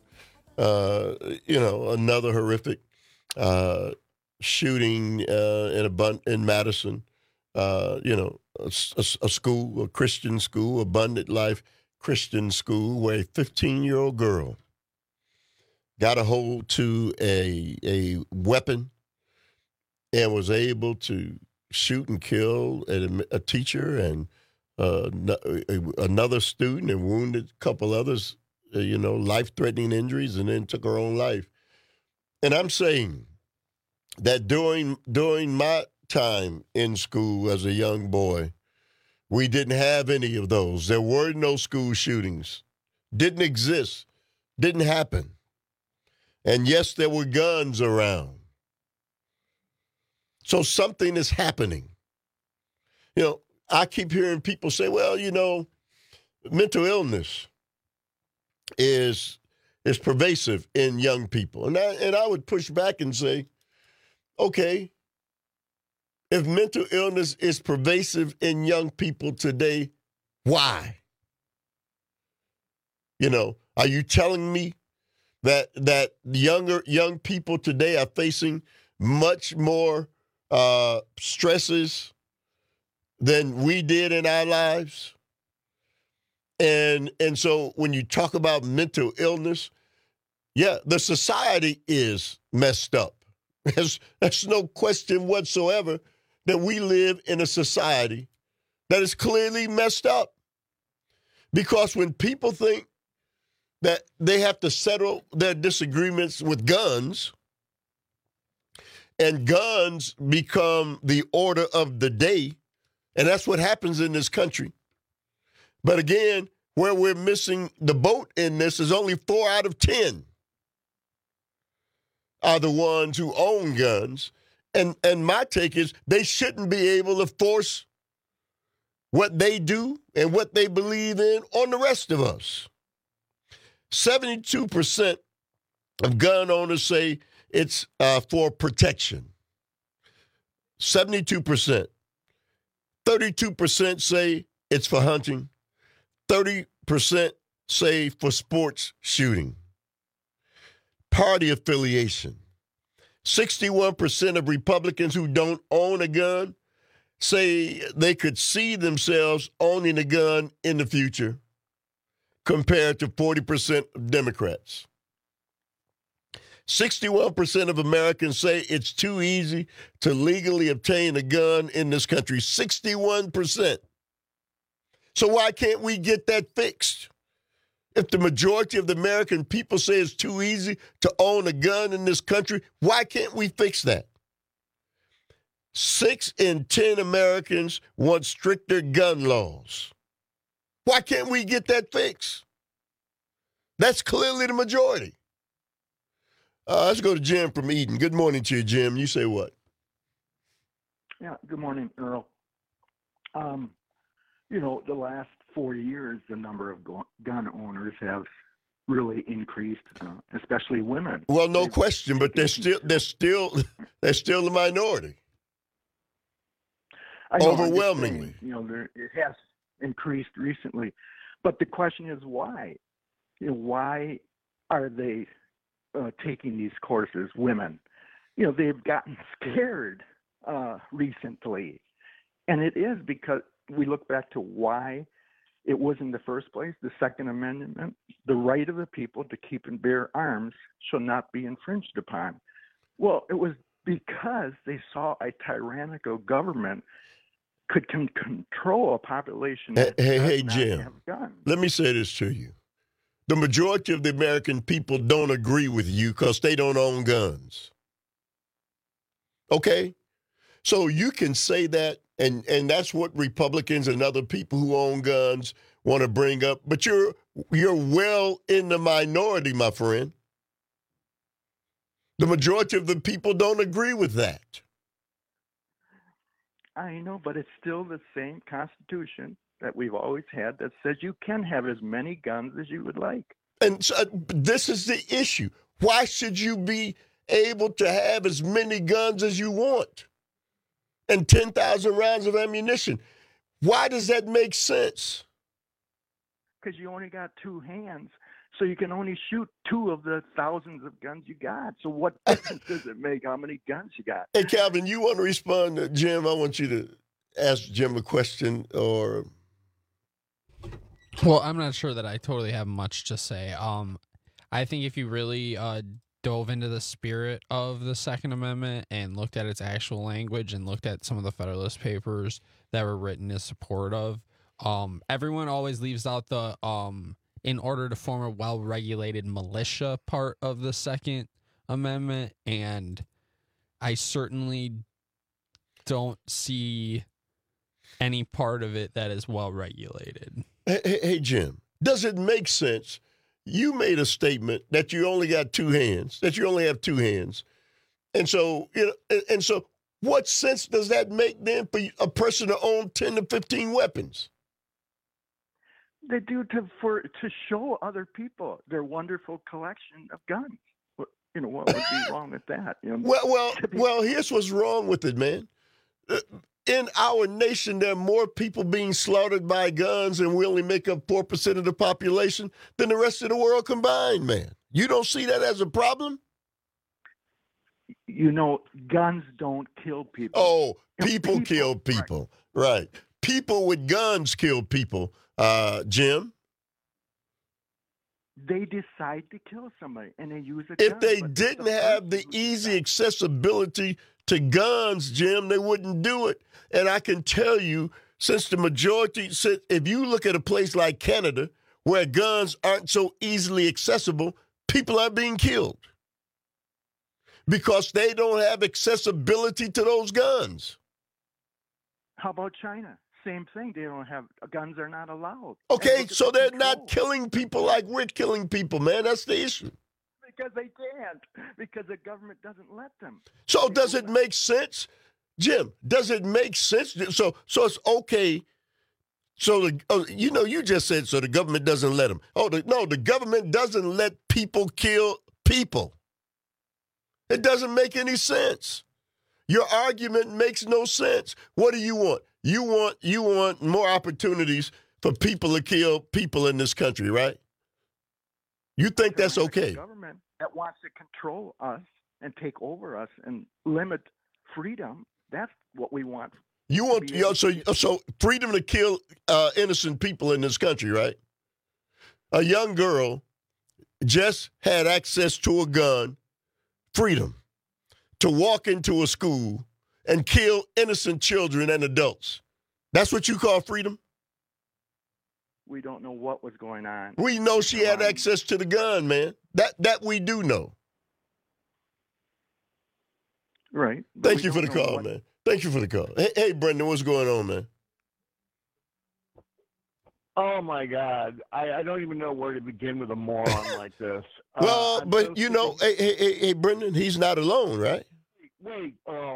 [SPEAKER 19] another horrific shooting in Madison. A school, a Christian school, Abundant Life Christian school, where a 15-year-old girl got a hold to a weapon and was able to shoot and kill a teacher and another student and wounded a couple others, life-threatening injuries, and then took her own life. And I'm saying that during my time in school as a young boy, we didn't have any of those. There were no school shootings. Didn't exist. Didn't happen. And yes, there were guns around. So something is happening. I keep hearing people say, well, mental illness is pervasive in young people. And I would push back and say, okay, if mental illness is pervasive in young people today, why? Are you telling me that young people today are facing much more stresses than we did in our lives? And so when you talk about mental illness, yeah, the society is messed up. There's no question whatsoever that we live in a society that is clearly messed up. Because when people think that they have to settle their disagreements with guns, and guns become the order of the day, and that's what happens in this country. But again, where we're missing the boat in this is only 4 out of 10 are the ones who own guns. And my take is they shouldn't be able to force what they do and what they believe in on the rest of us. 72% of gun owners say it's for protection. 72%. 32% say it's for hunting. 30% say for sports shooting. Party affiliation. 61% of Republicans who don't own a gun say they could see themselves owning a gun in the future, compared to 40% of Democrats. 61% of Americans say it's too easy to legally obtain a gun in this country. 61%. So why can't we get that fixed? If the majority of the American people say it's too easy to own a gun in this country, why can't we fix that? 6 in 10 Americans want stricter gun laws. Why can't we get that fixed? That's clearly the majority. Let's go to Jim from Eden. Good morning to you, Jim. You say what?
[SPEAKER 9] Yeah, good morning, Earl. The last 4 years, the number of gun owners have really increased, especially women.
[SPEAKER 19] Well, no question, but they're still the minority. Overwhelmingly.
[SPEAKER 9] It has increased recently. But the question is why? Why are they taking these courses, women? They've gotten scared recently. And it is because we look back to why it was in the first place, the Second Amendment, the right of the people to keep and bear arms shall not be infringed upon. Well, it was because they saw a tyrannical government could control a population that does not
[SPEAKER 19] Jim,
[SPEAKER 9] have guns.
[SPEAKER 19] Let me say this to you. The majority of the American people don't agree with you because they don't own guns. Okay? So you can say that, and that's what Republicans and other people who own guns want to bring up, but you're well in the minority, my friend. The majority of the people don't agree with that.
[SPEAKER 9] I know, but it's still the same Constitution that we've always had that says you can have as many guns as you would like.
[SPEAKER 19] And so, this is the issue. Why should you be able to have as many guns as you want and 10,000 rounds of ammunition. Why does that make sense?
[SPEAKER 9] Because you only got two hands, so you can only shoot 2 of the thousands of guns you got. So what difference does it make how many guns you got?
[SPEAKER 19] Hey, Calvin, you want to respond to Jim? I want you to ask Jim a question or...
[SPEAKER 20] Well, I'm not sure that I totally have much to say. I think if you really dove into the spirit of the Second Amendment and looked at its actual language and looked at some of the Federalist Papers that were written in support of, everyone always leaves out the in order to form a well-regulated militia part of the Second Amendment, and I certainly don't see any part of it that is well-regulated.
[SPEAKER 19] Hey, Jim, does it make sense? You made a statement that you only got 2 hands, that you only have 2 hands. And so, what sense does that make then for a person to own 10 to 15 weapons?
[SPEAKER 9] They do to show other people their wonderful collection of guns. What would be wrong with that?
[SPEAKER 19] Well, here's what's wrong with it, man. In our nation, there are more people being slaughtered by guns, and we only make up 4% of the population than the rest of the world combined, man. You don't see that as a problem?
[SPEAKER 9] Guns don't kill people.
[SPEAKER 19] Oh, people kill people. Right. People with guns kill people, Jim.
[SPEAKER 9] They decide to kill somebody, and they use a gun.
[SPEAKER 19] If they didn't have the easy accessibility to guns, Jim, they wouldn't do it. And I can tell you, if you look at a place like Canada, where guns aren't so easily accessible, people are being killed because they don't have accessibility to those guns.
[SPEAKER 9] How about China? Same thing. They don't have guns; are not allowed.
[SPEAKER 19] Okay, so they're not killing people like we're killing people, man. That's the issue.
[SPEAKER 9] Because they can't. Because the government doesn't let them.
[SPEAKER 19] So does it make sense, Jim? Does it make sense? So it's okay. So you just said so the government doesn't let them. No, the government doesn't let people kill people. It doesn't make any sense. Your argument makes no sense. What do you want? You want more opportunities for people to kill people in this country, right? You think that's okay?
[SPEAKER 9] Government that wants to control us and take over us and limit freedom. That's what we want.
[SPEAKER 19] You want so freedom to kill innocent people in this country, right? A young girl just had access to a gun, freedom to walk into a school and kill innocent children and adults. That's what you call freedom?
[SPEAKER 9] We don't know what was going on.
[SPEAKER 19] We know she had access to the gun, man. That we do know.
[SPEAKER 9] Right.
[SPEAKER 19] Thank you for the call, man. Thank you for the call. Hey, Brendan, what's going on, man?
[SPEAKER 10] Oh, my God. I don't even know where to begin with a moron like this.
[SPEAKER 19] Well, but hey, Brendan, he's not alone, right?
[SPEAKER 10] Wait,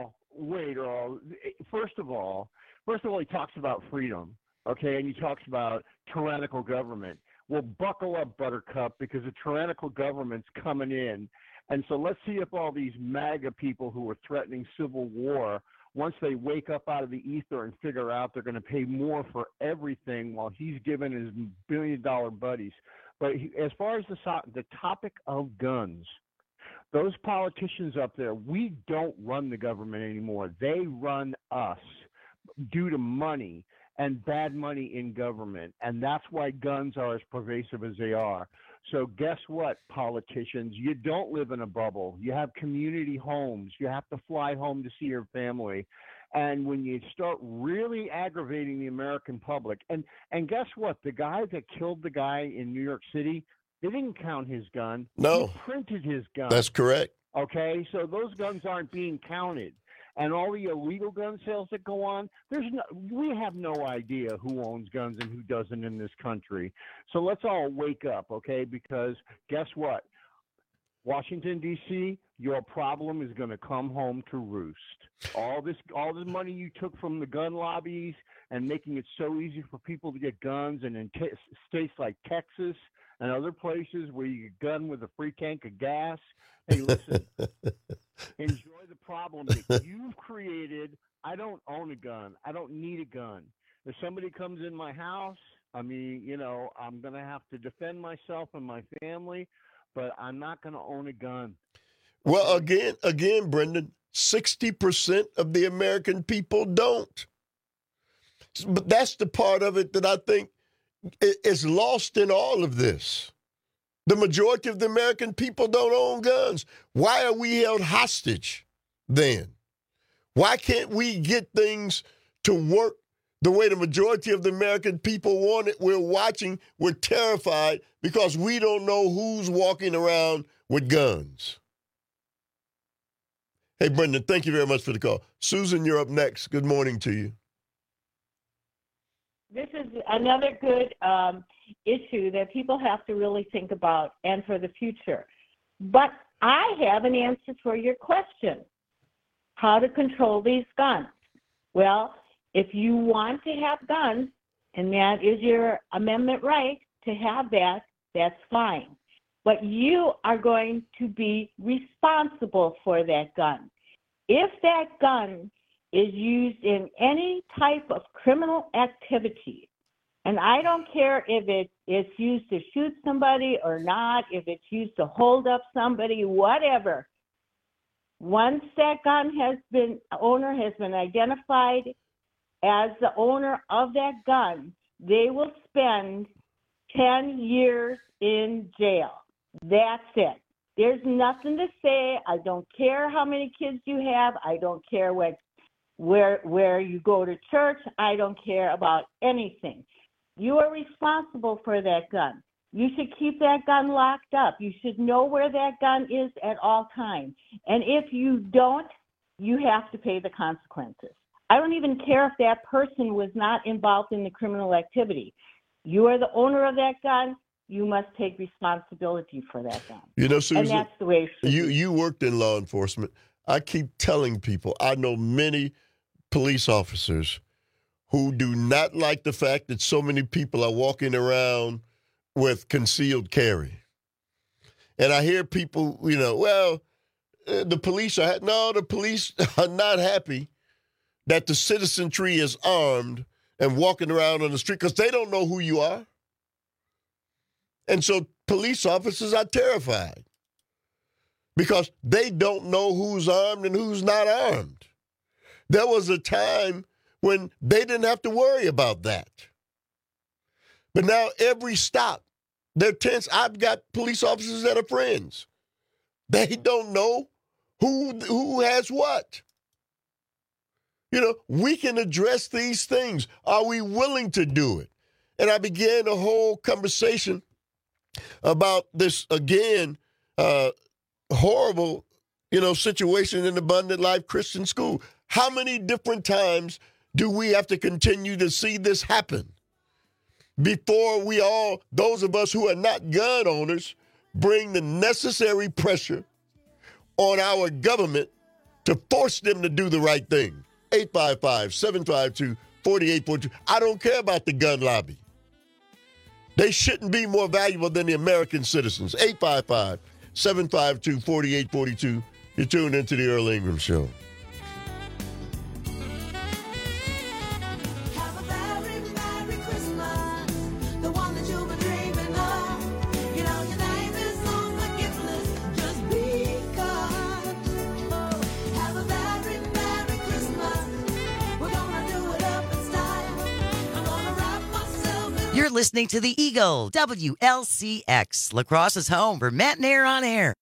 [SPEAKER 10] First of all, he talks about freedom, okay, and he talks about tyrannical government. Well, buckle up, Buttercup, because the tyrannical government's coming in. And so let's see if all these MAGA people who are threatening civil war, once they wake up out of the ether and figure out they're going to pay more for everything while he's giving his billion-dollar buddies. But as far as the topic of guns, those politicians up there, we don't run the government anymore. They run us due to money and bad money in government. And that's why guns are as pervasive as they are. So guess what, politicians? You don't live in a bubble. You have community homes. You have to fly home to see your family. And when you start really aggravating the American public, and guess what? The guy that killed the guy in New York City, they didn't count his gun.
[SPEAKER 19] No.
[SPEAKER 10] He printed his gun.
[SPEAKER 19] That's correct.
[SPEAKER 10] Okay, so those guns aren't being counted. And all the illegal gun sales that go on, we have no idea who owns guns and who doesn't in this country. So let's all wake up, okay? Because guess what? Washington, D.C., your problem is going to come home to roost. All this money you took from the gun lobbies and making it so easy for people to get guns, and in states like Texas, and other places where you get gun with a free tank of gas. Hey, listen, enjoy the problem that you've created. I don't own a gun. I don't need a gun. If somebody comes in my house, I mean, you know, I'm going to have to defend myself and my family, but I'm not going to own a gun.
[SPEAKER 19] Well, again, Brendan, 60% of the American people don't. But that's the part of it that I think is lost in all of this. The majority of the American people don't own guns. Why are we held hostage then? Why can't we get things to work the way the majority of the American people want it? We're watching. We're terrified because we don't know who's walking around with guns. Hey, Brendan, thank you very much for the call. Susan, you're up next. Good morning to you.
[SPEAKER 12] This is another good issue that people have to really think about and for the future. But I have an answer for your question. How to control these guns? Well, if you want to have guns, and that is your amendment right to have that, that's fine. But you are going to be responsible for that gun. If that gun is used in any type of criminal activity, and I don't care if it's used to shoot somebody or not, if it's used to hold up somebody, whatever, once that owner has been identified as the owner of that gun, they will spend 10 years in jail. That's it. There's nothing to say. I don't care how many kids you have. I don't care where you go to church. I don't care about anything. You are responsible for that gun. You should keep that gun locked up. You should know where that gun is at all times. And if you don't, you have to pay the consequences. I don't even care if that person was not involved in the criminal activity. You are the owner of that gun. You must take responsibility for that gun.
[SPEAKER 19] You know, Susan,
[SPEAKER 12] and that's the way it should be.
[SPEAKER 19] You worked in law enforcement. I keep telling people, I know many police officers who do not like the fact that so many people are walking around with concealed carry. And I hear people, you know, well, the police are not happy that the citizenry is armed and walking around on the street because they don't know who you are. And so police officers are terrified because they don't know who's armed and who's not armed. There was a time when they didn't have to worry about that. But now every stop, they're tense. I've got police officers that are friends. They don't know who has what. You know, we can address these things. Are we willing to do it? And I began a whole conversation about this, again, horrible, situation in Abundant Life Christian School. How many different times do we have to continue to see this happen before we all, those of us who are not gun owners, bring the necessary pressure on our government to force them to do the right thing? 855-752-4842. I don't care about the gun lobby. They shouldn't be more valuable than the American citizens. 855-752-4842. You're tuned into the Earl Ingram Show.
[SPEAKER 18] You're listening to The Eagle, WLCX, La Crosse's home for Matt and Air on Air.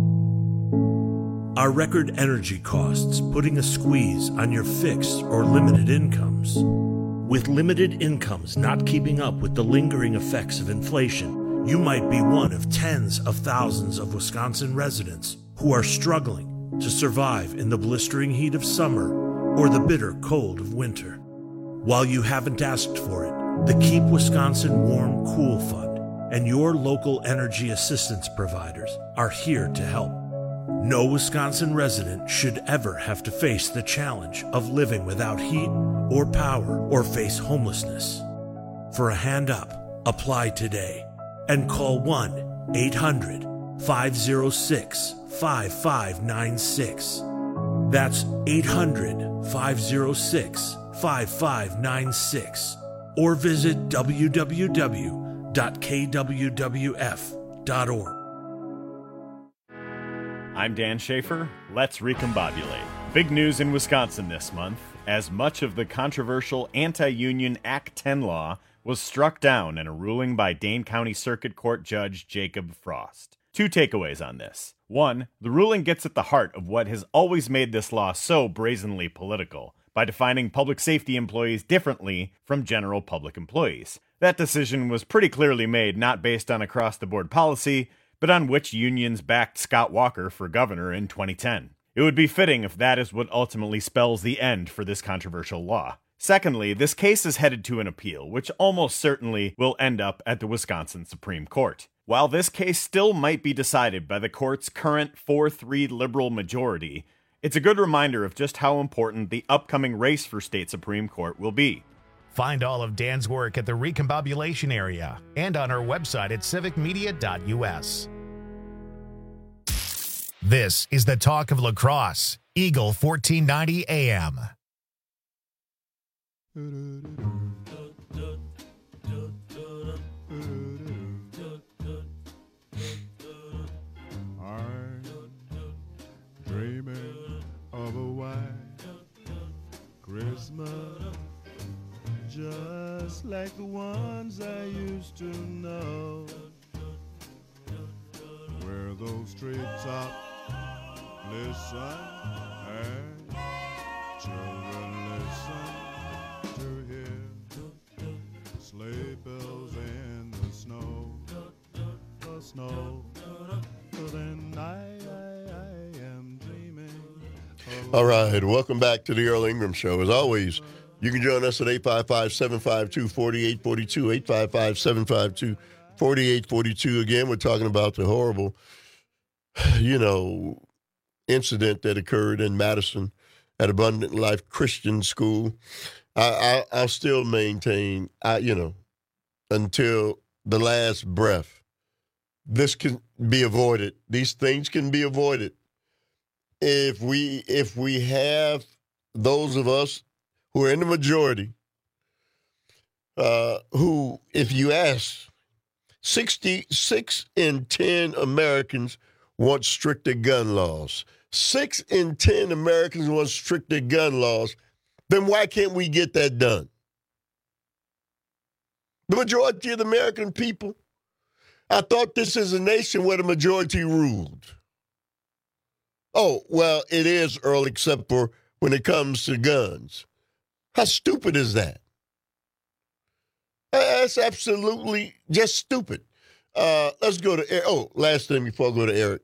[SPEAKER 13] Are record energy costs putting a squeeze on your fixed or limited incomes? With limited incomes not keeping up with the lingering effects of inflation, you might be one of tens of thousands of Wisconsin residents who are struggling to survive in the blistering heat of summer or the bitter cold of winter. While you haven't asked for it, the Keep Wisconsin Warm Cool Fund and your local energy assistance providers are here to help. No Wisconsin resident should ever have to face the challenge of living without heat or power or face homelessness. For a hand up, apply today. and call 1-800-506-5596. That's 800-506-5596. Or visit www.kwwf.org.
[SPEAKER 14] I'm Dan Schaefer. Let's recombobulate. Big news in Wisconsin this month, as much of the controversial anti-union Act 10 law was struck down in a ruling by Dane County Circuit Court Judge Jacob Frost. Two takeaways on this. One, the ruling gets at the heart of what has always made this law so brazenly political, by defining public safety employees differently from general public employees. That decision was pretty clearly made not based on across-the-board policy, but on which unions backed Scott Walker for governor in 2010. It would be fitting if that is what ultimately spells the end for this controversial law. Secondly, this case is headed to an appeal, which almost certainly will end up at the Wisconsin Supreme Court. While this case still might be decided by the court's current 4-3 liberal majority, it's a good reminder of just how important the upcoming race for state Supreme Court will be.
[SPEAKER 1] Find all of Dan's work at the Recombobulation area and on our website at civicmedia.us. This is the talk of La Crosse, Eagle 1490 AM.
[SPEAKER 15] I'm dreaming of a white Christmas, just like the ones I used to know, where those treetops listen and children listen to hear sleigh bells in the snow, then I am dreaming.
[SPEAKER 19] All right, welcome back to the Earl Ingram Show. As always, you can join us at 855-752-4842, 855-752-4842. Again, we're talking about the horrible, incident that occurred in Madison at Abundant Life Christian School. I'll still maintain, until the last breath, this can be avoided. These things can be avoided if we have those of us who are in the majority, who, if you ask, 6 in 10 Americans want stricter gun laws. 6 in 10 Americans want stricter gun laws. Then why can't we get that done? The majority of the American people, I thought this is a nation where the majority ruled. Oh, well, it is, Earl, except for when it comes to guns. How stupid is that? That's absolutely just stupid. Let's go to Eric. Oh, last thing before I go to Eric.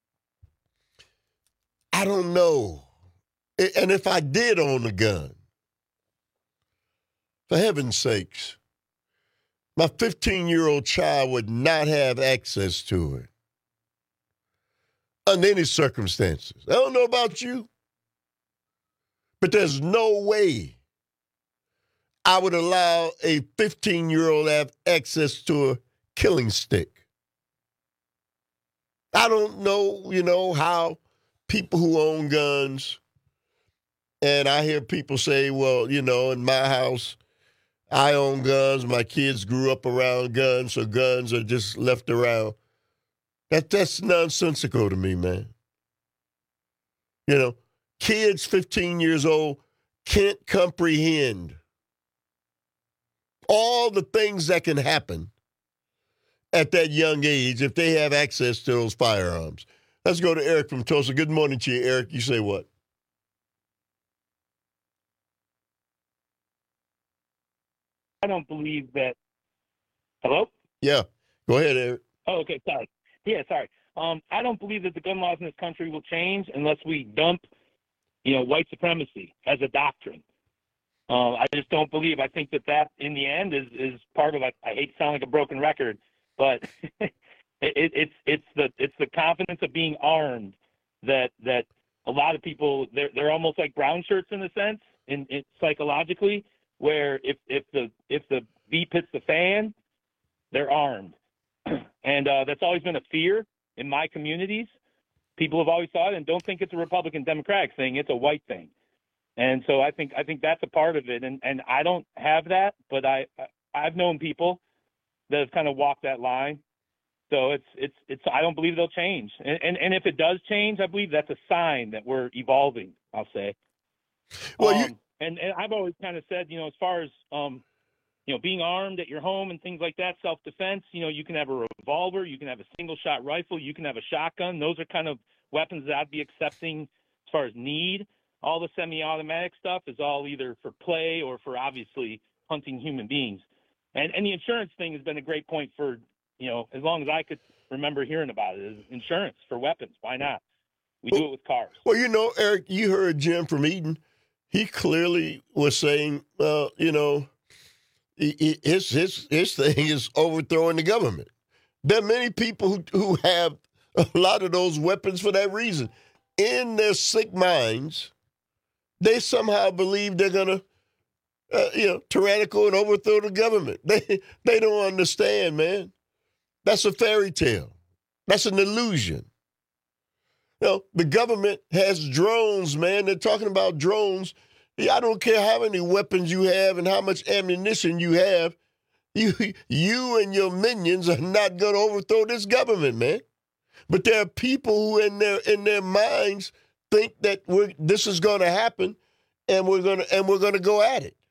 [SPEAKER 19] I don't know. And if I did own a gun, for heaven's sakes, my 15-year-old child would not have access to it under any circumstances. I don't know about you, but there's no way I would allow a 15-year-old to have access to a killing stick. I don't know, how people who own guns, and I hear people say, well, in my house, I own guns. My kids grew up around guns, so guns are just left around. That's nonsensical to me, man. Kids 15 years old can't comprehend all the things that can happen at that young age if they have access to those firearms. Let's go to Eric from Tulsa. Good morning to you, Eric. You say what?
[SPEAKER 21] I don't believe that. Hello?
[SPEAKER 19] Yeah. Go ahead, Eric.
[SPEAKER 21] Oh, okay. Sorry. Yeah, sorry. I don't believe that the gun laws in this country will change unless we dump, white supremacy as a doctrine. I just don't believe. I think that in the end is part of. I hate to sound like a broken record, but it's the confidence of being armed that a lot of people they're almost like brown shirts in a sense, in psychologically, where if the beep hits the fan, they're armed. And that's always been a fear in my communities. People have always thought, and don't think it's a Republican Democratic thing, it's a white thing. And so I think that's a part of it. And I don't have that, but I've known people that have kind of walked that line. So it's I don't believe they'll change. And if it does change, I believe that's a sign that we're evolving, I'll say. Well, and I've always kind of said, as far as being armed at your home and things like that, self-defense, you can have a revolver, you can have a single-shot rifle, you can have a shotgun. Those are kind of weapons that I'd be accepting as far as need. All the semi-automatic stuff is all either for play or for obviously hunting human beings. And the insurance thing has been a great point for, as long as I could remember hearing about it, is insurance for weapons. Why not? We do it with cars.
[SPEAKER 19] Well, Eric, you heard Jim from Eden. He clearly was saying, his thing is overthrowing the government. There are many people who have a lot of those weapons for that reason. In their sick minds, they somehow believe they're going to, tyrannical and overthrow the government. They don't understand, man. That's a fairy tale. That's an illusion. The government has drones, man. They're talking about drones. I don't care how many weapons you have and how much ammunition you have. You and your minions are not going to overthrow this government, man. But there are people who in their minds think that this is going to happen, and we're going to go at it.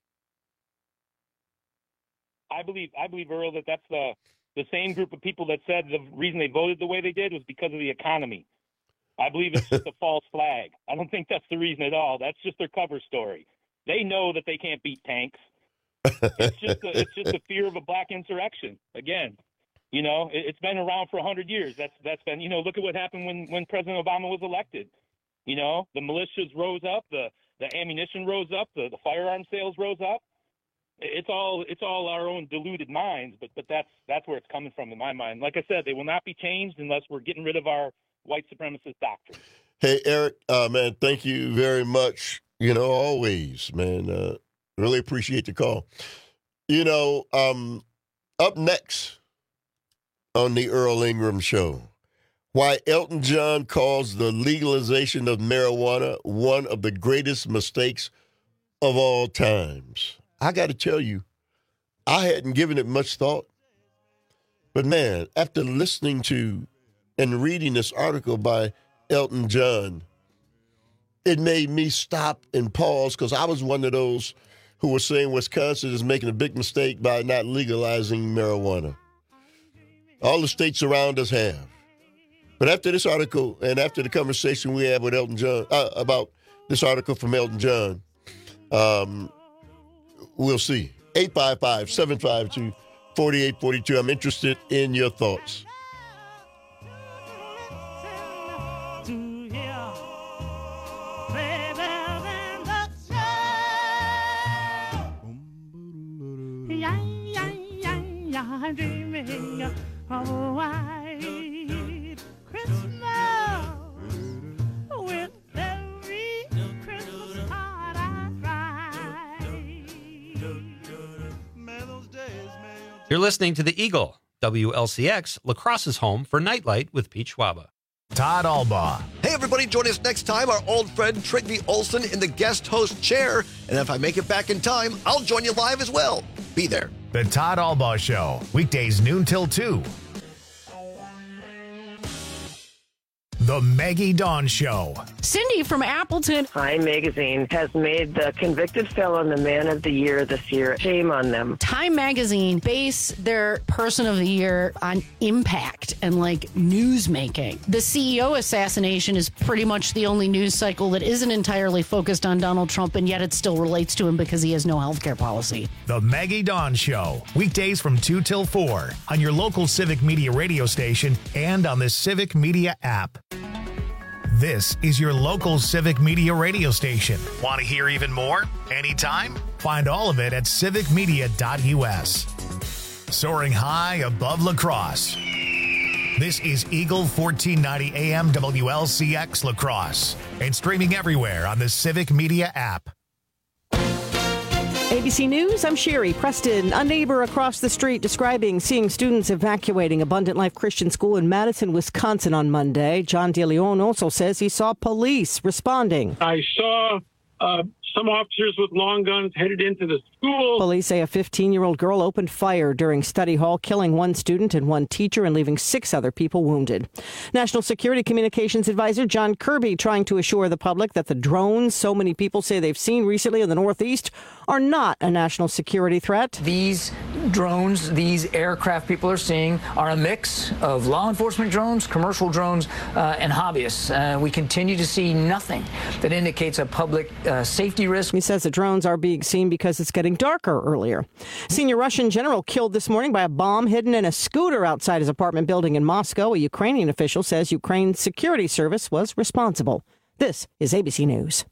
[SPEAKER 21] I believe, Earl, that's the same group of people that said the reason they voted the way they did was because of the economy. I believe it's just a false flag. I don't think that's the reason at all. That's just their cover story. They know that they can't beat tanks. It's just a fear of a black insurrection. Again, it's been around for 100 years. That's been, look at what happened when President Obama was elected. The militias rose up, the ammunition rose up, the firearm sales rose up. It's all our own deluded minds, but that's where it's coming from in my mind. Like I said, they will not be changed unless we're getting rid of our white supremacist doctrine.
[SPEAKER 19] Hey, Eric, man, thank you very much. Always, man. Really appreciate the call. Up next on the Earl Ingram Show, why Elton John calls the legalization of marijuana one of the greatest mistakes of all times. I got to tell you, I hadn't given it much thought. But, man, after listening to and reading this article by Elton John, it made me stop and pause because I was one of those who were saying Wisconsin is making a big mistake by not legalizing marijuana. All the states around us have. But after this article and after the conversation we had with Elton John about this article from Elton John, we'll see. 855-752-4842. I'm interested in your thoughts.
[SPEAKER 3] I'm dreaming of a white Christmas with every Christmas card I write.
[SPEAKER 24] You're listening to The Eagle, WLCX, La Crosse's home for Nightlight with Pete Schwaba.
[SPEAKER 1] Todd Albaugh.
[SPEAKER 2] Hey, everybody, join us next time. Our old friend Trygve Olsen in the guest host chair. And if I make it back in time, I'll join you live as well. Be there.
[SPEAKER 1] The Todd Albaugh Show, weekdays noon till 2. The Maggie Dawn Show.
[SPEAKER 16] Cindy from Appleton.
[SPEAKER 17] Time Magazine has made the convicted felon the man of the year this year. Shame on them.
[SPEAKER 16] Time Magazine base their person of the year on impact and news making. The CEO assassination is pretty much the only news cycle that isn't entirely focused on Donald Trump, and yet it still relates to him because he has no healthcare policy.
[SPEAKER 1] The Maggie Dawn Show, weekdays from 2 till 4 on your local Civic Media radio station and on the Civic Media app. This is your local Civic Media radio station. Want to hear even more? Anytime? Find all of it at civicmedia.us. Soaring high above La Crosse. This is Eagle 1490 AM WLCX La Crosse and streaming everywhere on the Civic Media app.
[SPEAKER 7] A
[SPEAKER 5] ABC News, I'm Sherry Preston. A neighbor across the street describing seeing students evacuating Abundant Life Christian School in Madison, Wisconsin on Monday. John DeLeon also says he saw police responding.
[SPEAKER 6] I saw some officers with long guns headed into the school.
[SPEAKER 5] Police say a 15-year-old girl opened fire during study hall, killing one student and one teacher and leaving 6 other people wounded. National Security Communications Advisor John Kirby trying to assure the public that the drones so many people say they've seen recently in the Northeast are not a national security threat.
[SPEAKER 22] These drones, these aircraft people are seeing are a mix of law enforcement drones, commercial drones, and hobbyists. We continue to see nothing that indicates a public safety risk.
[SPEAKER 5] He says the drones are being seen because it's getting darker earlier. Senior Russian general killed this morning by a bomb hidden in a scooter outside his apartment building in Moscow. A Ukrainian official says Ukraine's security service was responsible. This is ABC News.